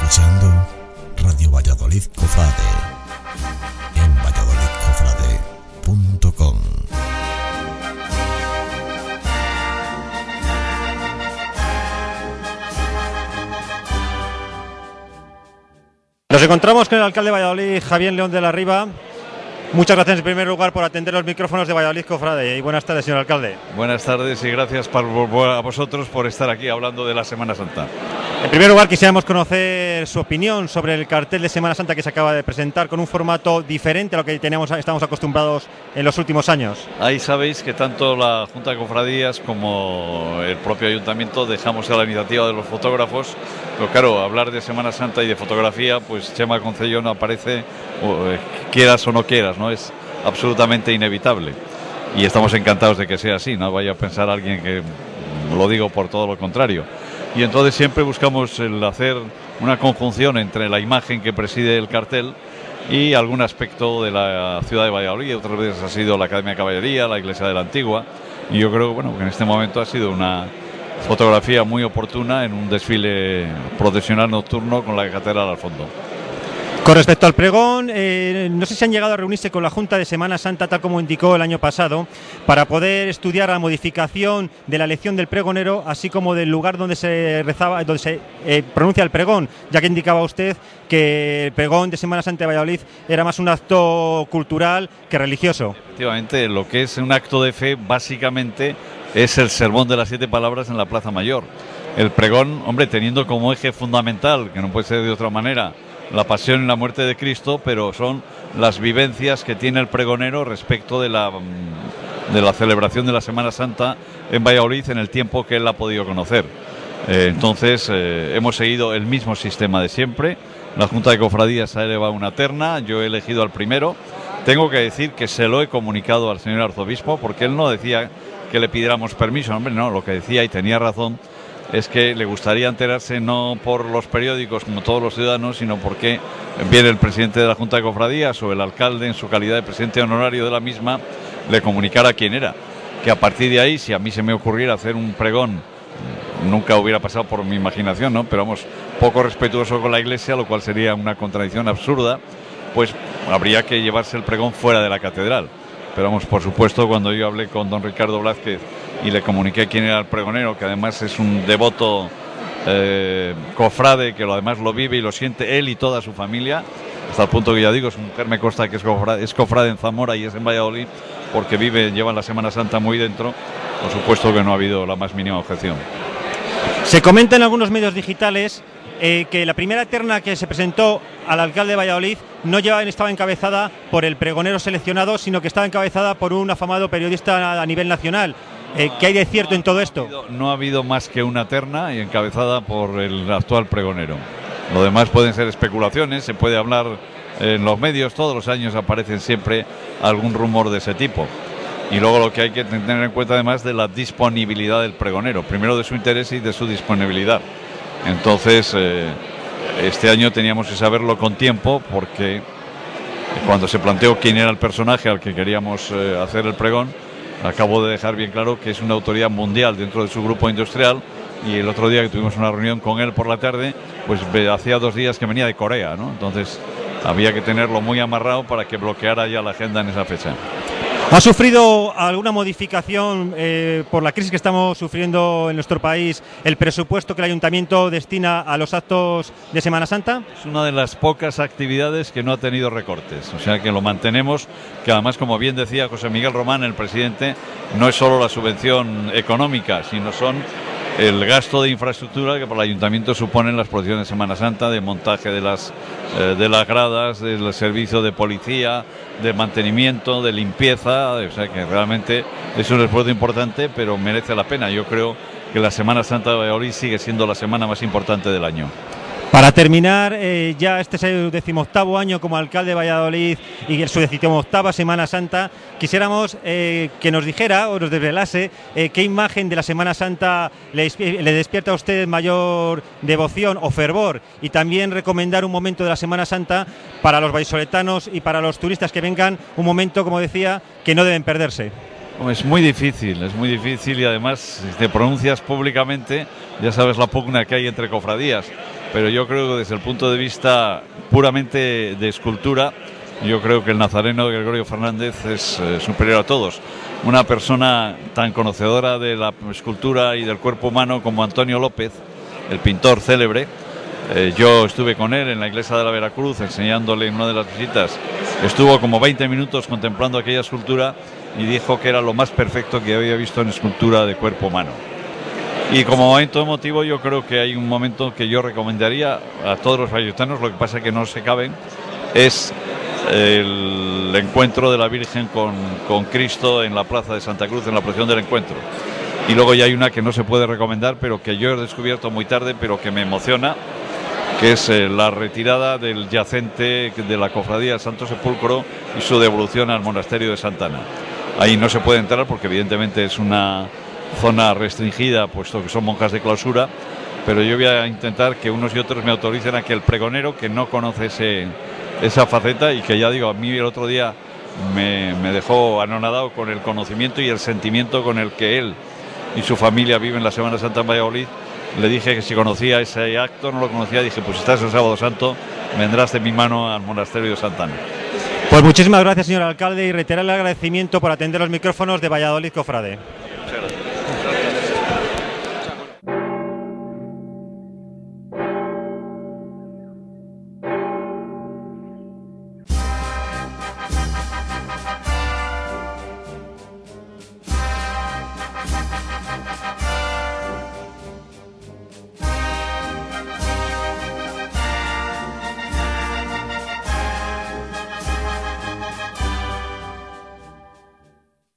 escuchando Radio Valladolid Cofrade en valladolidcofrade.com. Nos encontramos con el alcalde de Valladolid, Javier León de la Riva. Muchas gracias en primer lugar por atender los micrófonos de Valladolid Cofrade y buenas tardes, señor alcalde. Buenas tardes y gracias a vosotros por estar aquí hablando de la Semana Santa. En primer lugar quisiéramos conocer su opinión sobre el cartel de Semana Santa que se acaba de presentar con un formato diferente a lo que estamos acostumbrados en los últimos años. Ahí sabéis que tanto la Junta de Cofradías como el propio Ayuntamiento dejamos a la iniciativa de los fotógrafos, pero claro, hablar de Semana Santa y de fotografía, pues Chema Concelló no aparece, quieras o no quieras, ¿no? Es absolutamente inevitable y estamos encantados de que sea así, no vaya a pensar alguien que lo digo por todo lo contrario. Y entonces siempre buscamos el hacer una conjunción entre la imagen que preside el cartel y algún aspecto de la ciudad de Valladolid. Otras veces ha sido la Academia de Caballería, la Iglesia de la Antigua, y yo creo que en este momento ha sido una fotografía muy oportuna en un desfile procesional nocturno con la catedral al fondo. Con respecto al pregón, no sé si han llegado a reunirse con la Junta de Semana Santa, tal como indicó el año pasado, para poder estudiar la modificación de la elección del pregonero, así como del lugar donde se rezaba, donde se pronuncia el pregón, ya que indicaba usted que el pregón de Semana Santa de Valladolid era más un acto cultural que religioso. Efectivamente, lo que es un acto de fe básicamente es el sermón de las 7 palabras en la Plaza Mayor. El pregón, hombre, teniendo como eje fundamental, que no puede ser de otra manera, la pasión y la muerte de Cristo, pero son las vivencias que tiene el pregonero respecto de la celebración de la Semana Santa en Valladolid en el tiempo que él ha podido conocer. Entonces hemos seguido el mismo sistema de siempre. La Junta de Cofradías ha elevado una terna, yo he elegido al primero. Tengo que decir que se lo he comunicado al señor arzobispo, porque él no decía que le pidiéramos permiso, hombre, no, lo que decía, y tenía razón, es que le gustaría enterarse no por los periódicos como todos los ciudadanos, sino porque viene el presidente de la Junta de Cofradías o el alcalde en su calidad de presidente honorario de la misma, le comunicara quién era. Que a partir de ahí, si a mí se me ocurriera hacer un pregón, nunca hubiera pasado por mi imaginación, ¿no? Pero vamos, poco respetuoso con la Iglesia, lo cual sería una contradicción absurda, pues habría que llevarse el pregón fuera de la catedral. Pero vamos, por supuesto, cuando yo hablé con don Ricardo Blázquez y le comuniqué quién era el pregonero, que además es un devoto cofrade, que además lo vive y lo siente él y toda su familia, hasta el punto que ya digo, su mujer me consta que es cofrade en Zamora y es en Valladolid, porque lleva la Semana Santa muy dentro. Por supuesto que no ha habido la más mínima objeción. Se comenta en algunos medios digitales que la primera terna que se presentó al alcalde de Valladolid no estaba encabezada por el pregonero seleccionado, sino que estaba encabezada por un afamado periodista a nivel nacional. ¿Qué hay de cierto en todo esto? No ha habido más que una terna y encabezada por el actual pregonero. Lo demás pueden ser especulaciones, se puede hablar en los medios, todos los años aparecen siempre algún rumor de ese tipo. Y luego lo que hay que tener en cuenta además de la disponibilidad del pregonero, primero de su interés y de su disponibilidad. Entonces, este año teníamos que saberlo con tiempo, porque cuando se planteó quién era el personaje al que queríamos hacer el pregón, acabo de dejar bien claro que es una autoridad mundial dentro de su grupo industrial, y el otro día que tuvimos una reunión con él por la tarde, pues hacía 2 días que venía de Corea, ¿no? Entonces había que tenerlo muy amarrado para que bloqueara ya la agenda en esa fecha. ¿Ha sufrido alguna modificación por la crisis que estamos sufriendo en nuestro país el presupuesto que el Ayuntamiento destina a los actos de Semana Santa? Es una de las pocas actividades que no ha tenido recortes, o sea que lo mantenemos, que además, como bien decía José Miguel Román, el presidente, no es solo la subvención económica, sino son el gasto de infraestructura que para el Ayuntamiento suponen las procesiones de Semana Santa, de montaje de las gradas, del servicio de policía, de mantenimiento, de limpieza, o sea que realmente es un esfuerzo importante, pero merece la pena. Yo creo que la Semana Santa de Valladolid sigue siendo la semana más importante del año. Para terminar, ya este es el 18º año como alcalde de Valladolid y su 18ª Semana Santa, quisiéramos que nos dijera o nos desvelase qué imagen de la Semana Santa le despierta a usted mayor devoción o fervor, y también recomendar un momento de la Semana Santa para los vallisoletanos y para los turistas que vengan, un momento, como decía, que no deben perderse. Es muy difícil y además si te pronuncias públicamente ya sabes la pugna que hay entre cofradías. pero yo creo que desde el punto de vista puramente de escultura, yo creo que el nazareno de Gregorio Fernández es superior a todos. Una persona tan conocedora de la escultura y del cuerpo humano como Antonio López, el pintor célebre. Yo estuve con él en la iglesia de la Veracruz enseñándole en una de las visitas. Estuvo como 20 minutos contemplando aquella escultura y dijo que era lo más perfecto que había visto en escultura de cuerpo humano. Y como momento emotivo, yo creo que hay un momento que yo recomendaría a todos los vallisoletanos, lo que pasa es que no se caben, es el encuentro de la Virgen con Cristo en la plaza de Santa Cruz, en la procesión del encuentro. Y luego ya hay una que no se puede recomendar, pero que yo he descubierto muy tarde, pero que me emociona, que es la retirada del yacente de la Cofradía del Santo Sepulcro y su devolución al monasterio de Santa Ana. Ahí no se puede entrar porque evidentemente es una zona restringida, puesto que son monjas de clausura, pero yo voy a intentar que unos y otros me autoricen a que el pregonero, que no conoce esa faceta y que ya digo, a mí el otro día me dejó anonadado con el conocimiento y el sentimiento con el que él y su familia viven la Semana Santa en Valladolid. Le dije que si conocía ese acto, no lo conocía, dije, pues estás el sábado santo, vendrás de mi mano al monasterio de Santa Ana. Pues muchísimas gracias, señor alcalde, y reiterar el agradecimiento por atender los micrófonos de Valladolid Cofrade.